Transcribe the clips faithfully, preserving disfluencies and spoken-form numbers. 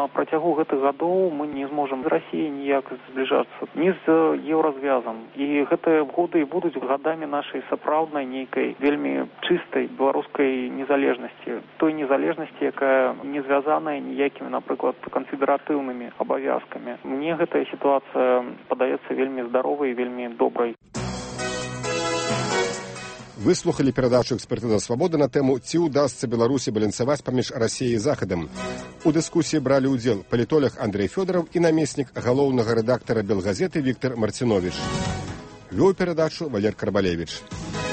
на працягу гэтых гадоў мы не зможам з Расіяй ніяк збліжацца, ні з еўразвязам. І гэтыя годы будуць гадамі нашай сапраўднай нейкай вельмі чыстай беларускай незалежнасці. Той незалежнасці, якая не звязаная ніякімі, напрыклад, канфедэратыўнымі абавязкамі. Мне гэтая сітуацыя падаецца вельмі здаровай і вельмі добрай. Выслухалі перадачу «Экспертыза свабоды» на тэму «Ці ўдасца Беларусі балансаваць паміж Расіяй і Захадам». У дыскусіі бралі ўдзел палітолог Андрэй Фёдораў і намеснік галоўнага рэдактара «Белгазеты» Віктор Марціновіч. Вёў перадачу Валер Карбалевіч.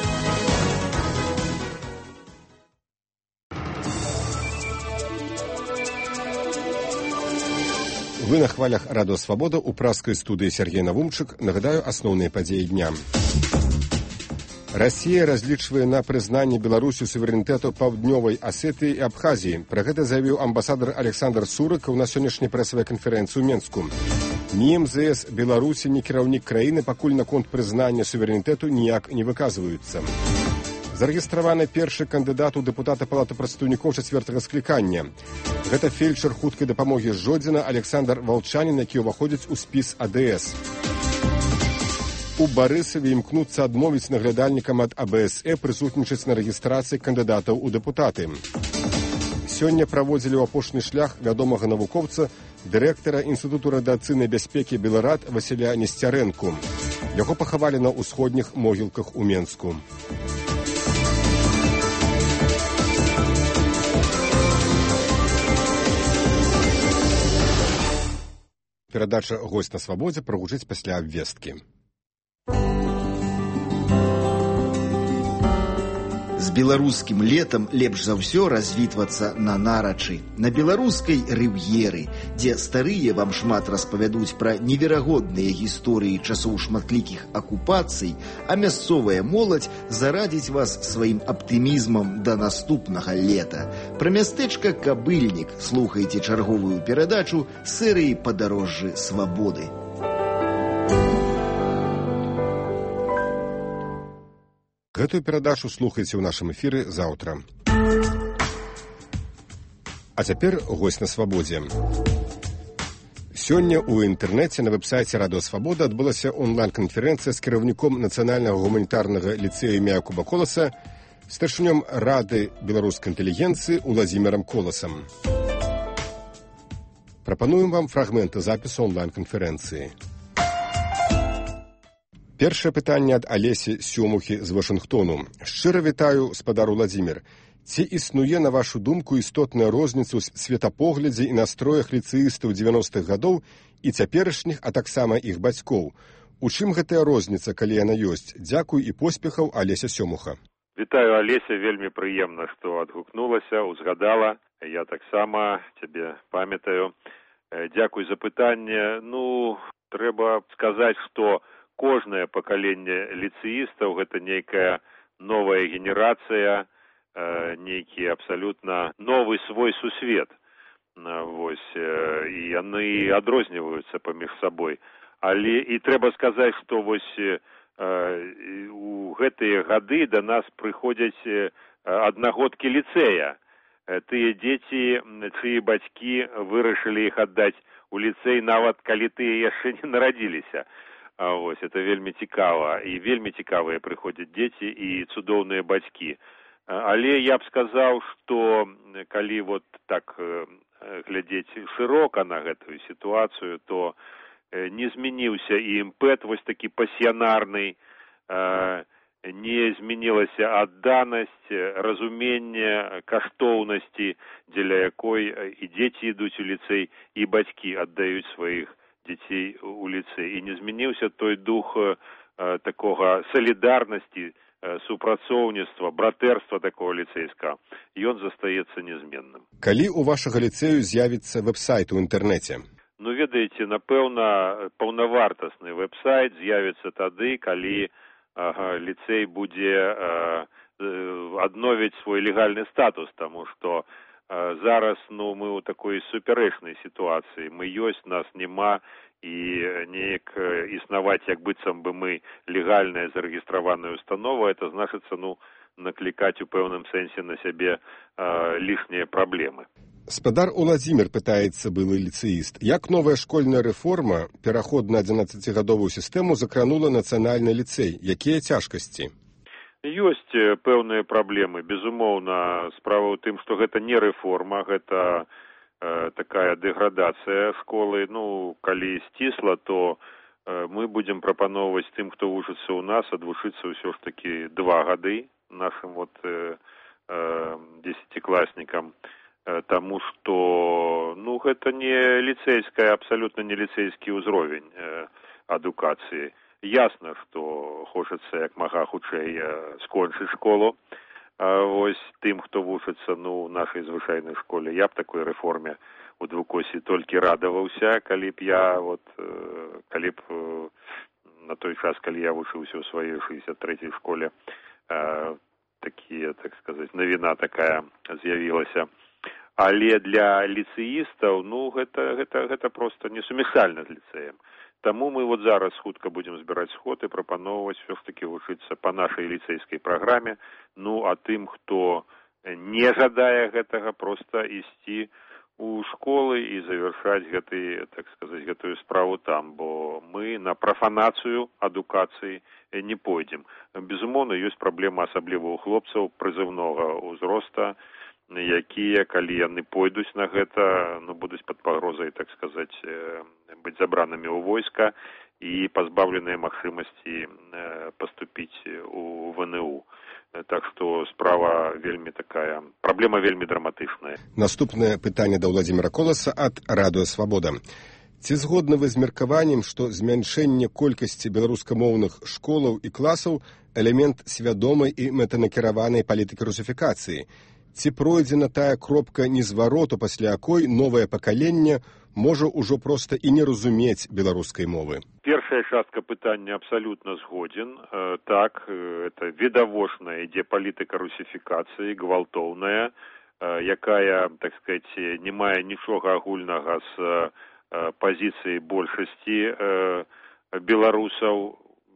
Вы на хвалях радыё «Свабода» у праскай студыі Сергей Навумчык. Нагадаю асноўныя падзеі дня. Расія разлічвае на прызнанне Беларусі суверэнітэту Паўднёвай Асетыі і Абхазіі. Пра гэта заявіў амбасадар Александр Сурыкаў на сённяшняй прэсавай канферэнцыі ў Менску. Ні эм зэ эс Беларусі, ні кіраўнік краіны пакуль наконт прызнання суверэнітэту ніяк не выказваюцца. Зарэгістраваны першы кандыдат у дэпутата Палаты прадстаўнікоў чацвёртага склікання. Гэта фельчар хуткай дапамогі з Жодзіна Александр Валчанін, які ўваходзіць у спіс а дэ эс. У Барысаве імкнуцца адмовіць наглядальнікам ад а бэ эс э прысутнічаць на рэгістрацыі кандыдатаў у дэпутаты. Сёння праводзілі ў апошні шлях вядомага навукоўца, дырэктара Інстытуту радыацыйнай бяспекі Беларад Васіля Несцярэнку. Яго пахавалі на ўсходніх могілках у Менску. Перадача «Госць на свабодзе» прагучыць пасля абвесткі. З беларускім летам лепш за ўсё развітвацца на нарачы, на беларускай рыв'еры, дзе старыя вам шмат распавядуць пра неверагодныя гісторыі часоў шматлікіх акупацый, а мясцовая моладзь зарадзіць вас сваім аптымізмам да наступнага лета. Пра мястэчка Кабыльнік слухайце чарговую перадачу серыі «Падарожжы свабоды». Гэтую перадачу слухайце ў нашым эфіры заўтра. А цяпер «Госць на свабодзе». Сёння ў інтэрнэце на вэб-сайце радыё «Свабода» адбылася онлайн-канферэнцыя з кіраўніком Нацыянальнага гуманітарнага ліцэя імя Якуба Коласа, старшынём Рады беларускай інтэлігенцыі Уладзімірам Коласам. Прапануем вам фрагменты запісу онлайн-канферэнцыі. Першае пытанне ад Алесі Сёмухі з Вашынгтону. Шчыра вітаю, спадар Уладзімір. Ці існуе, на вашу думку, істотная розніца ў светапоглядзе і настроях ліцэістаў дзевяностых гадоў і цяперашніх, а таксама іх бацькоў? У чым гэтая розніца, калі яна ёсць? Дзякуй і поспехаў, Алеся Сёмуха. Вітаю, Алеся, вельмі прыемна, што адгукнулася, узгадала. Я таксама цябе памятаю. Дзякуй за пытанне. Ну, трэба сказаць, што кожнае пакаленне ліцэістаў гэта нейкая новая генерацыя, нейкі абсалютна новы свой сусвет. Вось, і яны адрозніваюцца паміж сабой. Але і трэба сказаць, што вось у гэтыя гады да нас прыходзяць аднагодкі ліцэя. Тыя дзеці, чыі бацькі вырашылі іх аддаць у ліцэй, нават калі тыя яшчэ не нарадзіліся. Вось, это вельмі цікава, і вельмі цікавыя прыходзяць дзеці і цудоўныя бацькі. Але я б сказаў, што калі вот так глядзець шырока на гэтую сітуацыю, то не змяніўся і імпэт вось такі пасіянарны, не змянілася адданасць, разуменне каштоўнасці, дзеля якой і дзеці ідуць у ліцэй, і бацькі аддаюць сваіх дзяцей у ліцэй. І не змяніўся той дух э, такога салідарнасці, э, супрацоўніцтва, братэрства такого ліцэйскага. Ён застаецца нязменным. Калі у вашага ліцэю з'явіцца вэб-сайт у інтэрнэце? Ну, ведаеце, напэўна, паўнавартасны вэб-сайт з'явіцца тады, калі ага, ліцэй будзе э, адновіць свой легальны статус, таму што зараз, ну, мы ў такой супярэчнай сітуацыі. Мы ёсць, нас няма, і неяк існаваць, як быццам бы мы легальная зарэгістраваная установа, это значыцца, ну, наклікаць у пэўным сэнсе на сябе э, лішнія праблемы. Спадар Уладзімір пытаецца былы ліцэіст. Як новая школьная рэформа, пераход на адзінаццацігадовую сістэму закранула нацыянальны ліцэй? Якія цяжкасці? Ёсць пэўныя праблемы. Безумоўна, справа ў тым, што гэта не рэформа, гэта э, такая дэградацыя школы. Ну, калі сцісла, то э, мы будзем прапаноўваць тым, хто вучыцца ў нас, адвучыцца ўсё ж такі два гады нашым вот э, э, дзесяцікласнікам. Таму што, ну, гэта не ліцэйская, абсалютна не ліцэйскі ўзровень э, адукацыі. Ясна, што хочацца як мага хутчэй э, скончыць школу. А вось тым, хто вучыцца, ну, у нашай звычайнай школе, я б такой рэформе у двукосі толькі радаваўся, калі б я, вот, э, калі б э, на той час, калі я вучыўся ў сваёй шэсцьдзесят трэцяй школе, э, такія, так сказаць, навіна такая з'явілася. Але для ліцэістаў, ну, гэта, гэта, гэта проста несумяшальна з ліцэем. Таму мы вот зараз хутка будзем збіраць сход і прапаноўваць все ж таки вучыцца па нашай ліцэйскай праграме. Ну, а тым, хто не жадае гэтага, проста ісці у школы і завяршаць гэты, так сказаць, гэтую справу там, бо мы на прафанацыю адукацыі не пойдзем. Безумоўна, ёсць праблема асабліва ў хлопцаў прызыўнога ўзроста, якія, калі яны пойдуць на гэта, ну, будуць пад пагрозай, так сказаць, быць забранымі ў войска і пазбаўленыя магчымасці паступіць у вэ эн у. Так што справа вельмі такая, праблема вельмі драматычная. Наступнае пытанне да Ўладзіміра Коласа ад Радыё Свабода. Ці згодны вы з меркаваннем, што змяншэнне колькасці беларускамоўных школаў і класаў элемент свядомай і мэтанакіраванай палітыкі русіфікацыі? Ці пройдзена тая кропка незвароту, пасля якой новае пакаленне можа ўжо проста і не разумець беларускай мовы? Першая частка пытання абсалютна згодзін. Э, так, это відавочная ідзе палітыка русіфікацыі, гвалтоўная, э, якая, так сказаць, не мае нічога агульнага з э, пазіцыяй большасці э, беларусаў,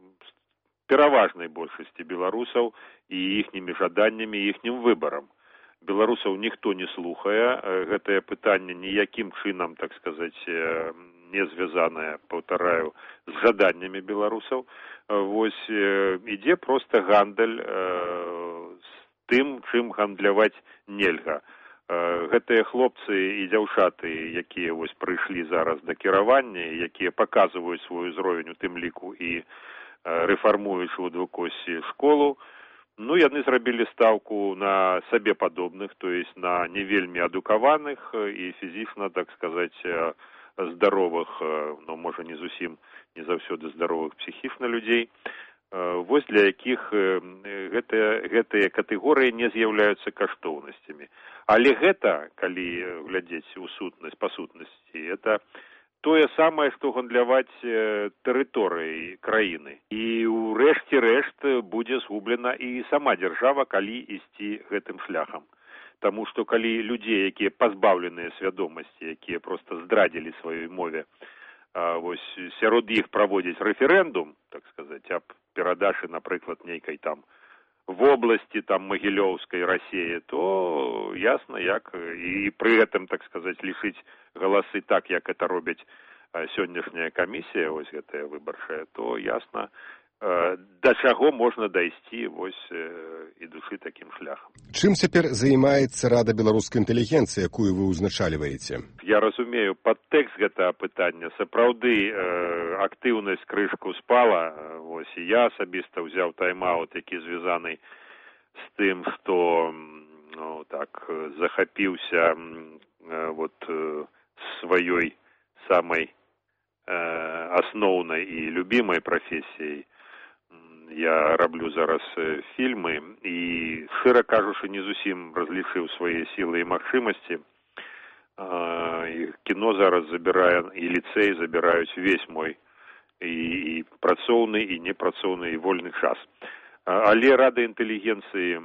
пераважнай большасці беларусаў і іхнімі жаданнямі і іхнім выбарам. Беларусаў ніхто не слухае, гэтае пытанне ніякім чынам, так сказаць, не звязанае, паўтараю, з жаданнямі беларусаў. Вось ідзе проста гандаль з тым, чым гандляваць нельга. Гэтыя хлопцы і дзяўчаты, якія вось прыйшлі зараз да кіравання, якія паказваюць свой узровень у тым ліку і рэфармуючы ў двукоссі школу, ну, яны зрабілі стаўку на сабе падобных, то есть на не вельмі адукаваных і фізічна, так сказаць, здаровых, ну, можа, не зусім, не заўсёды здаровых псіхічна людзей, вось для якіх гэтыя, гэтыя катэгорыі не з'яўляюцца каштоўнасцямі. Але гэта, калі глядзець у сутнасць, па сутнасці, это тое самае, што гандляваць тэрыторыяй краіны. І ў рэшце рэшт будзе згублена і сама дзяржава, калі ісці гэтым шляхам. Таму што калі людзей, якія пазбаўленыя свядомасці, якія проста здрадзілі сваёй мове, вось сярод іх праводзіць рэферэндум, так сказаць, аб перадачы, напрыклад, нейкай там вобласці, там, Магілёўскай Расіі, то ясна, як і пры гэтым, так сказаць, лішыць галасы так, як это робяць сённяшняя камісія, вось гэтая выбарчая, то ясна, да чаго можна дайсці, вось, ідучы такім шляхам. Чым цяпер займаецца Рада беларускай інтэлігенцыі, якую вы ўзначальваеце? Я разумею, падтэкст гэтага пытання. Сапраўды, актыўнасць крышку спала. Вось, і я асабіста ўзяў тайм-аут, які звязаны з тым, што, ну, так, захапіўся вот сваёй самай асноўнай і любімай прафесіяй. Я раблю зараз фільмы і, шчыра кажучы, не зусім разлічыў свае сілы і магчымасці. І кіно зараз забірае, і ліцэй забіраюць увесь мой і, і працоўны, і непрацоўны, і вольны час. Але Рада інтэлігенцыі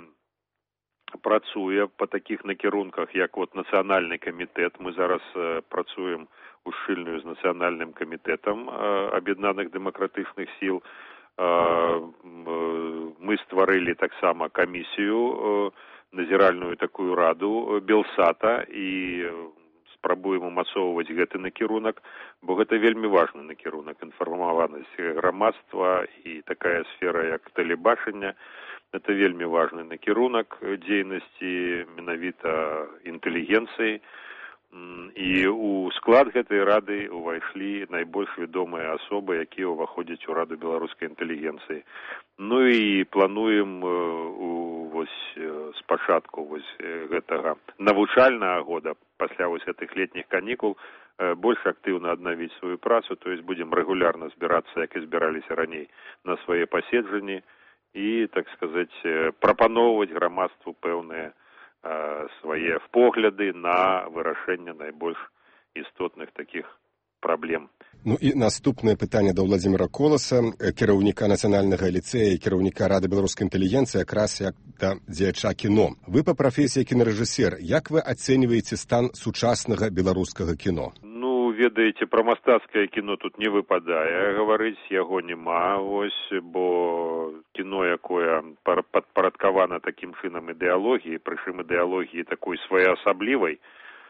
працуе па такіх накірунках, як от нацыянальны камітэт. Мы зараз працуем ушчыльную з нацыянальным камітэтам аб'яднаных дэмакратычных сіл. Мы стварылі таксама камісію назіральную такую раду Белсата і спрабуем умацоўваць гэты накірунак, бо гэта вельмі важны накірунак, інфармаванасць грамадства і такая сфера, як тэлебачання. Это вельмі важны накірунак дзейнасці менавіта інтэлігенцыі. І у склад гэтай рады ўвайшлі найбольш вядомыя асобы, якія ўваходзяць у раду беларускай інтэлігенцыі. Ну і плануем вось спачатку вось гэтага навучальнага года, пасля вось гэтых летніх канікул, больш актыўна аднавіць сваю працу, то есть будзем рэгулярна збірацца, як і збіраліся раней, на свае паседжанні і, так сказаць, прапаноўваць грамадству пэўныя свае погляды на вырашэнне найбольш істотных такіх праблем. Ну і наступнае пытанне да Владзіміра Коласа, кіраўніка нацыянальнага ліцэя і кіраўніка Рады беларускай інтэлігенцыі, якраз як да дзеяча кіно. Вы па прафесіі кінарэжысер. Як вы ацэньваеце стан сучаснага беларускага кіно? Ну, ведаеце, пра мастацкае кіно тут не выпадае гаварыць, яго няма, ось, бо кіно, якое падпарадкавана такім чынам ідэалогіі, прычым ідэалогіі такой своеасаблівай,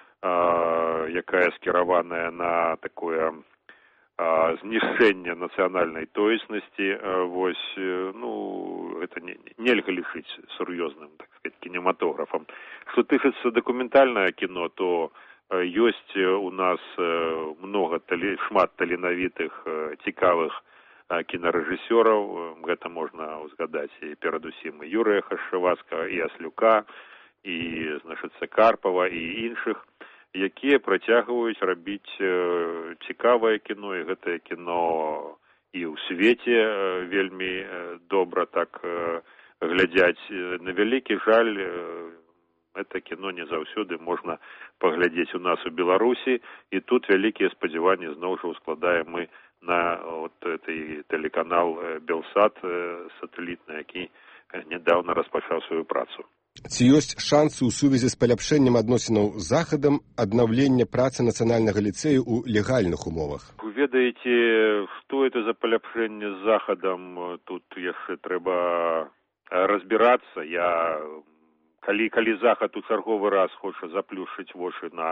якая скіраваная на такое знішчэнне нацыянальнай тоеснасці, вось, ну, это не, нельга лічыць сур'ёзным, так сказать, кінематографам. Што тычыцца дакументальнае кіно, то ёсць у нас много, шмат таленавітых, цікавых кінарэжысёраў, гэта можна узгадаць і перадусім і Юрыя Хашчавацкага, і Аслюка, і, значыцца, Карпава, і іншых, якія працягваюць рабіць цікавае кіно, і гэтае кіно і ў свеце вельмі добра так глядзяць. На вялікі жаль, это кіно не заўсёды можна паглядзець у нас у Беларусі, і тут вялікія спадзяванні зноў жа ускладаем мы на вот этой тэлеканал Белсат сатэлітны, які нядаўна распачаў сваю працу. Ці ёсць шансы ў сувязі з паляпшэннем адносінаў з Захадам аднаўлення працы нацыянальнага ліцэю ў легальных умовах? Вы ведаеце, што это за паляпшэнне з Захадам, тут яшчэ трэба разбірацца. Я Калі, калі Захад у чарговы раз хоча заплюшыць вочы на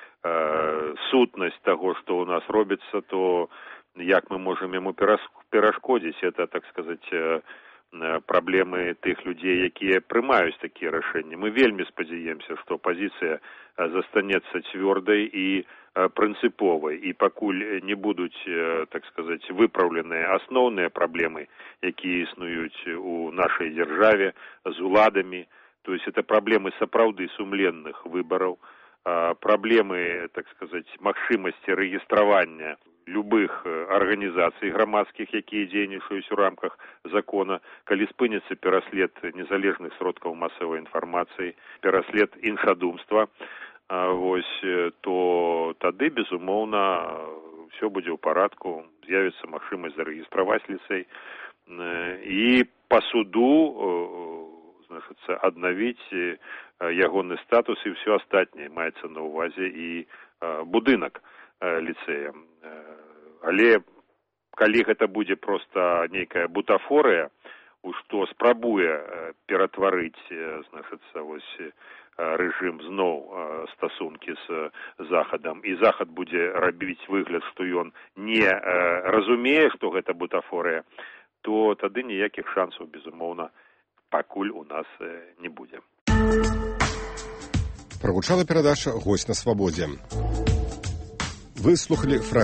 э, сутнасць таго, што ў нас робіцца, то як мы можам яму перашкодзіць? Это, так сказаць, э, праблемы тых людзей, якія прымаюць такія рашэнні. Мы вельмі спадзяемся, што пазіцыя застанецца цвёрдай і прынцыповай, і пакуль не будуць, так сказаць, выпраўленыя асноўныя праблемы, якія існуюць у нашай дзяржаве з уладамі. То есть это проблемы сапраўды сумленных выборов, проблемы, так сказать, магчымасці рэгістравання любых арганізацый грамадскіх, якія дзейнічаюць у рамках закона, калі спыніцца пераслед незалежных сродкаў масавай інфармацыі, пераслед іншадумства, вось, то тады, безумоўна, все будзе ў парадку, з'явіцца магчымасць зарэгістраваць ліцэй, і па суду значыцца, аднавіць ягоны статус і ўсё астатняе, маецца на ўвазе і будынак ліцэя. Але калі гэта будзе проста нейкая бутафорыя, у што спрабуе ператварыць, значыцца, вось рэжым зноў стасункі з Захадам, і Захад будзе рабіць выгляд, што ён не разумее, што гэта бутафорыя, то тады ніякіх шансаў, безумоўна, пакуль у нас не будзе. Прагучала перадача «Госць на свабодзе». Вы слухали фрагмент